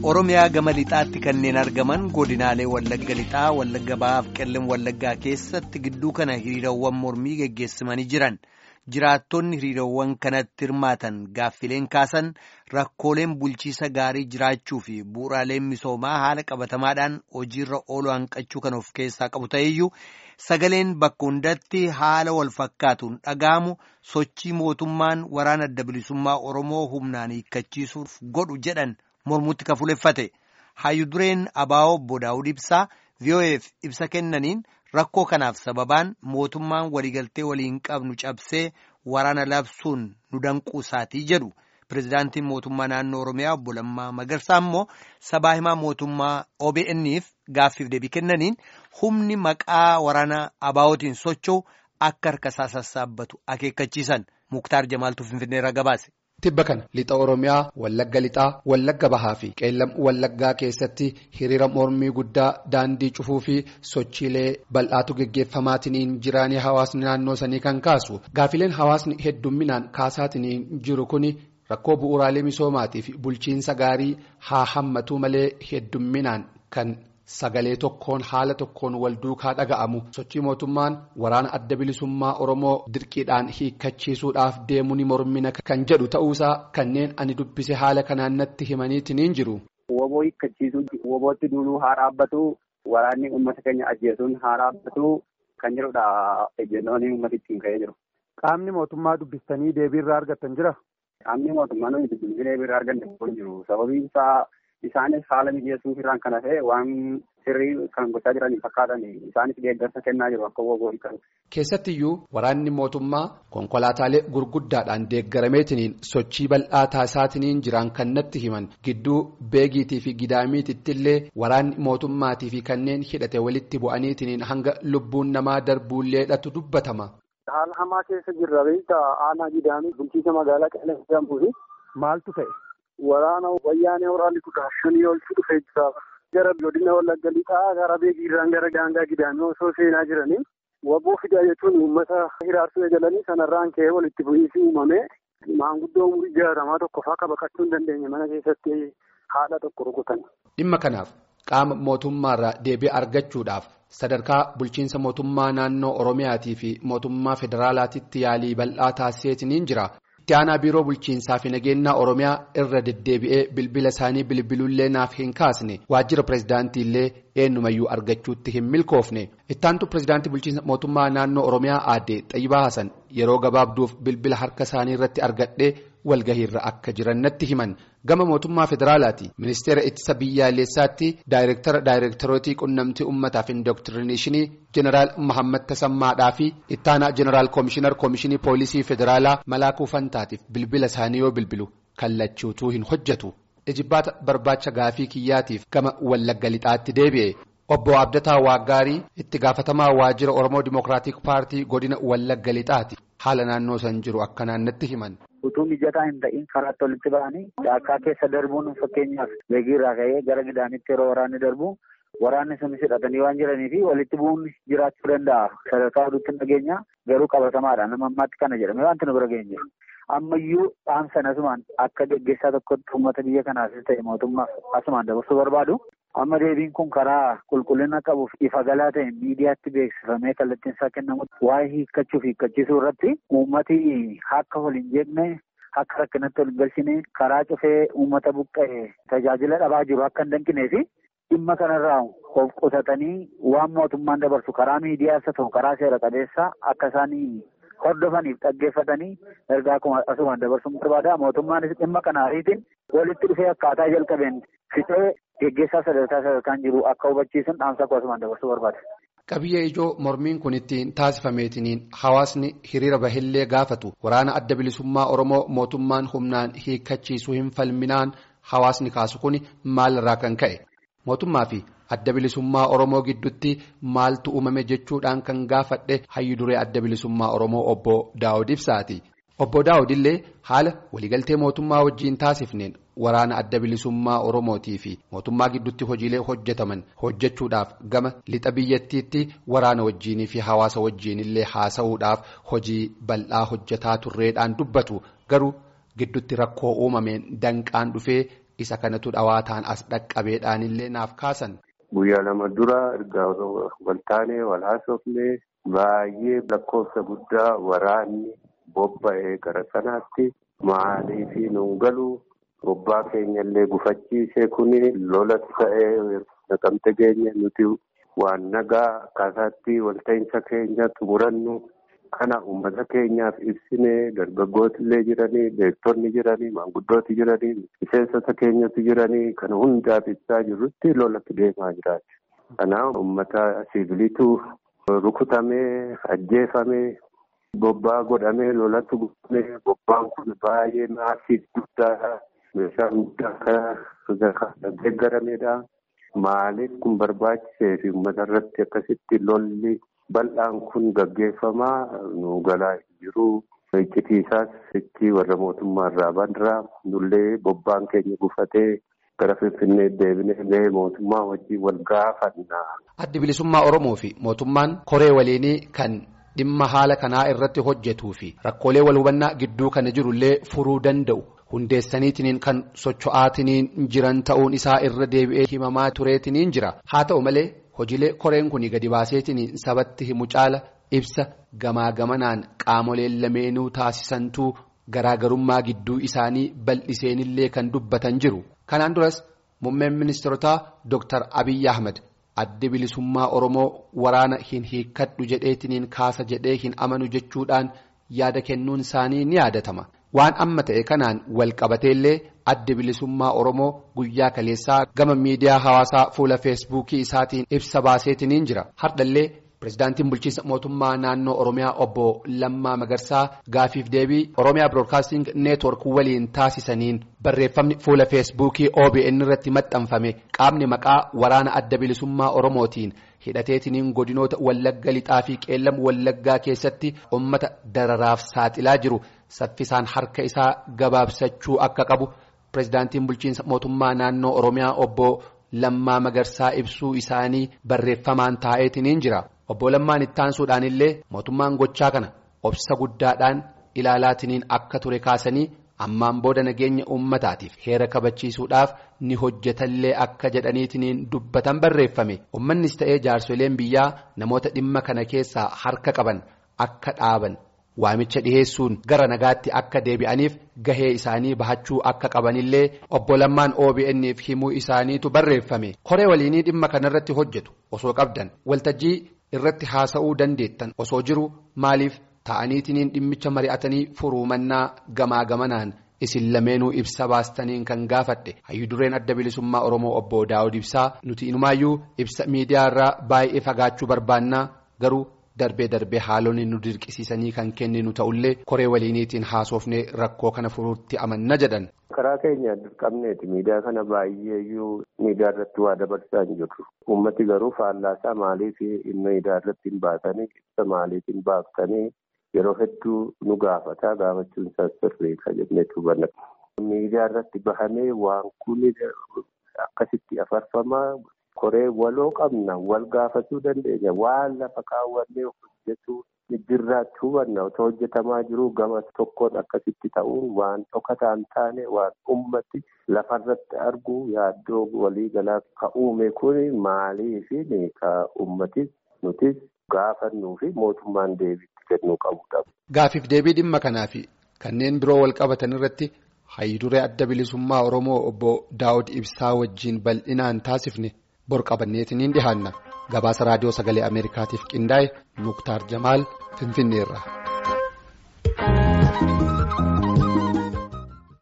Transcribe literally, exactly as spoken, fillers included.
Oromiyaa gama lixaatti kanneen argaman godinaalee Wallagga lixaa, Wallagga Bahaa fi Qellem Wallaggaa keessatti gidduu kana hiriirawwan mormii geggeessamanii jiran. Jiraattonni hiriirawwan kanatti hirmaatan gaaffileen kaasan rakkooleen bulchiisa gaarii jiraachuu fi bu'uuraaleen misoomaa haala qabatamaadhaan hojiirra ooluu hanqachuu kan of keessaa qabu ta'eyyuu sagaleen bakka hundatti haala wal fakkaatuun dhaga'amu sochii mootummaan waraana adda bilisummaa Oromoo humnaan hiikkachiisuuf godhu jedhan mormutti kafuuleffate. Hayyuu dureen Abaa'oo Obbo Daawud Ibsaa V O F ibsa kennaniin rakkoo kanaaf sababaan mootummaan waliigaltee waliin qabnu cabsee waraana labsuun nu danquu isaatii jedhu. Pireezidaantiin mootummaa naannoo Oromiyaa Obbo Lammaa Magarsaa immoo sabaa himaa mootummaa O B N'if gaaffiif deebii kennaniin humni maqaa waraana Abaa'ootiin socho'u akka harka isaa sassaabbatu akeekkachiisan. Muktaar Jamaaltuu Finfinneerraa gabaase. Tibba kana lixa Oromiyaa Wallagga lixaa Wallagga Bahaa fi Qeellam Wallaggaa keessatti hiriira mormii guddaa daandii cufuu fi sochiilee bal'aatu geggeeffamaatiin jiraanii hawaasni naannoo sanii kan kaasu gaafileen hawaasni heddumminaan kaasaatiin jiru kuni rakkoo bu'uuraalee misoomaatii fi bulchiinsa gaarii haa hammatu malee heddumminaan kan sagalee tokkoon haala tokkoon wal duukaa dhaga'amu sochii mootummaan waraana adda bilisummaa Oromoo dirqiidhaan hiikkachiisuudhaaf deemu ni mormina kan jedhu ta'uusaa kanneen ani dubbise haala kanaan natti himaniitiin jiru. Woboo hiikkachiisuu wobootti duuluu haa dhaabbatu waraanni uummata keenya ajjeesuun haa dhaabbatu kan jedhudha ejjennoon uummata ittiin ka'ee jiru. Qaamni mootummaa dubbistanii deebiirraa argattan jira? Qaamni mootummaa nuyi dubbisanii deebiirraa arganne kun jiru sababiin isaa. Isaanis haala mijeessuuf irraan kana ta'e waan sirrii kan gochaa jiranii fakkaatan isaanis deeggarsa kennaa jiru akka woboo hiikan. Keessattiyyuu waraanni mootummaa konkolaataalee gurguddaadhaan deeggarameetiniin sochii bal'aa taasisaatiin jiran kan natti himan gidduu beegiitii fi gidaamiitittillee waraanni mootummaatii fi kanneen hidhate walitti bu'aniitiin hanga lubbuun namaa darbuulleedhatu dubbatama. Haala hamaa keessa jirra beektaa aanaa gidaamii bulchiisa magaalaa Qeellam jedhamtuufi maaltu ta'e? Waraana wayyaanee waraanni kudha shanii oltu dhufee jira. Gara godina Wallagga lixaa gara beegiirraan gara daangaa gidaamii osoo seenaa jiranii waboo fidaa jechuun uummata hiraarsuu eegalanii sanarraan ka'ee walitti bu'iinsi uumame maanguddoo umurii jaatamaa tokko fa'aa baqachuu hin dandeenye mana keessatti haadha tokko rukutan. Dhimma kanaaf qaama mootummaarraa deebii argachuudhaaf sadarkaa bulchiinsa mootummaa naannoo Oromiyaatii fi mootummaa federaalaatiitti yaalii bal'aa taasiseetiin jira. Itti aanaa biiroo bulchiinsaa fi nageenyaa Oromiyaa irra deddeebi'ee bilbila isaanii bilbilullee naaf hin kaasne waajjira pireezidaantiillee eenyumayyuu argachuutti hin milkoofne. Itti aantu pireezidaantii bulchiinsa mootummaa naannoo Oromiyaa aadde Xayyibaa Hasan yeroo gabaabduuf bilbila harka isaanii irratti argadhee walgahiirra akka jiran natti himan. Gama mootummaa federaalaati ministeera ittisa biyyaalessaatti daayireektara daayireektarootii qunnamtii uummataa fi indooktirineeshinii jeneraal Mahammad Tasammaadhaa fi ittaanaa jeneraal koomishinar koomishinii poolisii federaalaa Malaakuu Fantaatiif bilbila isaanii yoo bilbilu kallachuutuu hin hojjetu. Ejibbaata barbaacha gaafii kiyyaatiif gama Wallagga lixaatti deebi'e. Obbo Abdataa Waaggaarii itti gaafatamaa waajjira Oromoo Dimookiraatik Paartii godina Wallagga lixaati. Haala naannoo san jiru akkanaan natti himan. Utuu mijataa hin ta'in karaatti walitti ba'anii daakkaa keessa darbuun fakkeenyaaf beegiirraa ka'ee gara gidaamitti yeroo waraanni darbu waraanni sunis hidhatanii waan jiranii fi walitti bu'uun jiraachuu danda'a. Sadarkaa oduutti nageenya garuu qabatamaadha. Nama ammaatti kana jedhame wanti nu bira geenye. Ammayyuu dhaamsan asumaan akka gaggeessaa tokkotti uummata biyya kanaafis ta'e mootummaaf asumaan dabarsuu barbaadu. Amma deebiin kun karaa qulqullina qabuuf ifa galaa ta'e miidiyaatti beeksifamee kallattiin isaa kennamu waa'ee hiikkachuuf hiikkachiisuu irratti uummati akka wal hin jeeqne akka rakkinatti wal hin galchine karaa cufee uummata buqqa'e tajaajila dhabaa jiru akka hin danqinee fi dhimma kanarraa of qusatanii waan mootummaan dabarsu karaa miidiyaas haa ta'u karaa seera qabeessaa akka isaan hordofaniif dhaggeeffatanii ergaa asumaan dabarsuun barbaada. Mootummaanis dhimma kanaafiitiin walitti dhufee akkaataa jalqabeen fixee geggeessaa sadarkaa sadarkaan jiru akka hubachiisan dhaamsa asumaan dabarsuu barbaada. Qabiyyee ijoo mormiin kun ittiin taasifameetiniin hawaasni hiriira bahillee gaafatu waraana adda bilisummaa Oromoo mootummaan humnaan hiikkachiisuu hin falminaan hawaasni kaasu kun maalirraa kan ka'e mootummaa fi adda bilisummaa Oromoo gidduutti maaltu uumame jechuudhaan kan gaafadhe hayyuu duree adda bilisummaa Oromoo obbo Daawud Ibsaati. Obbo Daawud illee haala waliigaltee mootummaa wajjiin taasifneen waraana adda bilisummaa Oromootii fi mootummaa gidduutti hojiilee hojjetaman hojjechuudhaaf gama lixa biyyattiitti waraana wajjiinii fi hawaasa wajjiinillee haasa'uudhaaf hojii bal'aa hojjetaa turreedhaan dubbatu garuu gidduutti rakkoo uumameen danqaan dhufee isa kanatu dhawaataan as dhaqqabeedhaan illee naaf kaasan. Guyyaa lama dura erga waltaanee wal haasofnee baay'ee lakkoofsa guddaa waraanni bobba'ee gara sanaatti maaliifi nuun galu bobbaa keenyallee gufachiisee kuni lolas ta'ee naqamte geenye nuti waan nagaa akkaataatti walta'iinsa keenya xumurannu kana uummata keenyaaf ibsinee dargaggootillee jiranii beektonni jiranii maanguddooti jiranii miseensota keenyatti jiranii kana hundaaf ibsaa jirrutti lolatti deemaa jiraati. Kanaaf uummata siviiliitu rukutamee ajjeefamee bobbaa godhamee lolatti godhamee bobbaan kun baay'ee maasiif guddaadha. Meeshaan guddaa kan deeggarameedha. Maaliif kun barbaachisee fi uummata irratti akkasitti lolli bal'aan kun gaggeeffamaa nu galaa jiru. Iccitiisaas itti warra mootummaa irraa bandiraa nullee bobbaan keenya gufatee gara Finfinnee deebinee mootummaa wajjin wal gaafanna. Addi bilisummaa Oromoo fi mootummaan koree waliinii kan dhimma haala kanaa irratti hojjetuu fi rakkoolee wal hubannaa gidduu kana jirullee furuu danda'u. Hundeessaniitiin kan socho'aatiniin jiran ta'uun isaa irra deebi'ee himamaa tureetiniin jira. Haa ta'u malee hojiilee koreen kun gadi baaseetiniin sabatti himu caala ibsa gamaa gamanaan qaamoleen lameenuu taasisantuu garaagarummaa gidduu isaanii bal'iseenillee kan dubbatan jiru. Kanaan duras muummeen ministeerotaa Dooktar Abiyyi Ahmed addi bilisummaa Oromoo waraana hin hiikkadhu jedheetiniin kaasa jedhee hin amanu jechuudhaan yaada kennuun isaanii ni yaadatama. Waan amma ta'e kanaan wal qabateellee addi bilisummaa Oromoo guyyaa kaleessaa gama miidiyaa hawaasaa fuula feesbuukii isaatiin ibsa baaseetiniin jira. Hardhallee pirezidaantiin bulchiinsa mootummaa naannoo Oromiyaa obbo Lammaa Magarsaa gaafiif deebii Oromiyaa Broadcasting Network waliin taasisaniin barreeffamni fuula feesbuukii O B N irratti maxxanfame qaamni maqaa waraana adda bilisummaa Oromootiin hidhateetiniin godinoota Wallagga Lixaa fi Qeellam Wallaggaa keessatti uummata dararaaf saaxilaa jiru. Saffisaan harka isaa gabaabsachuu akka qabu pirezidaantiin bulchiinsa mootummaa naannoo Oromiyaa obbo Lammaa Magarsaa ibsuu isaanii barreeffamaan taa'eetiniin jira. Obbo Lammaan ittaansuudhaan illee mootummaan gochaa kana obsa guddaadhaan ilaalaatiniin akka ture kaasanii ammaan booda nageenya uummataatiif heera kabachiisuudhaaf ni hojjetallee akka jedhaniitiniin dubbatan barreeffame. Uummannis ta'ee jaarsoleen biyyaa namoota dhimma kana keessaa harka qaban akka dhaaban. Waamicha dhiheessuun gara nagaatti akka deebi'aniif gahee isaanii bahachuu akka qabanillee obbo Lammaan O B N'if himuu isaaniitu barreeffame. Koree waliinii dhimma kanarratti hojjetu osoo qabdan waltajjii irratti haasa'uu dandeettan osoo jiru maaliif ta'aniitiniin dhimmicha mari'atanii furuu mannaa gamaa gamanaan isin lameenuu ibsa baastaniin kan gaafadhe hayyuu dureen adda bilisummaa Oromoo obbo Daawud Ibsaa nuti inumaayyuu ibsa miidiyaa irraa baay'ee fagaachuu barbaannaa garuu. Darbee darbee haalonni nu dirqisiisanii kan kenninu ta'ullee koree waliiniitiin haasofnee rakkoo kana furuutti amanna jedhan. Karaa keenya dirqamneeti miidiyaa kana baay'eeyyuu miidiyaa irratti waa dabarsaa hin jirru. Uummati garuu faallaasaa maaliif miidiyaa irratti hin baatanii ibsa maaliif hin baaftanii yeroo hedduu nu gaafataa gaafachuun isaas sirreessa jennee hubanna. Miidiyaa irratti bahamee waan kun akkasitti afarfamaa. Koree waloo qabna wal gaafachuu dandeenya waan lafa kaawwannee hojjetu jirraatti hubanna otoo hojjetamaa jiru gama tokkoon akkasitti ta'uun waan dhokataa hin taane waan ummati lafarratti argu yaaddoo walii galaa ka uume kun maaliifi ka ummatis nutis gaafannuu fi mootummaan deebiitti kennuu qabudha. Gaafiif deebii dhimma kanaa fi kanneen biroo wal qabatan irratti hayyuu duree adda bilisummaa Oromoo obbo Daawud Ibsaa wajjin bal'inaan taasifne. Bor qabanneetiniin dhihaanna gabaasa raadiyoo sagalee Ameerikaatiif qindaa'e Muktaar Jamaal Finfinneerra.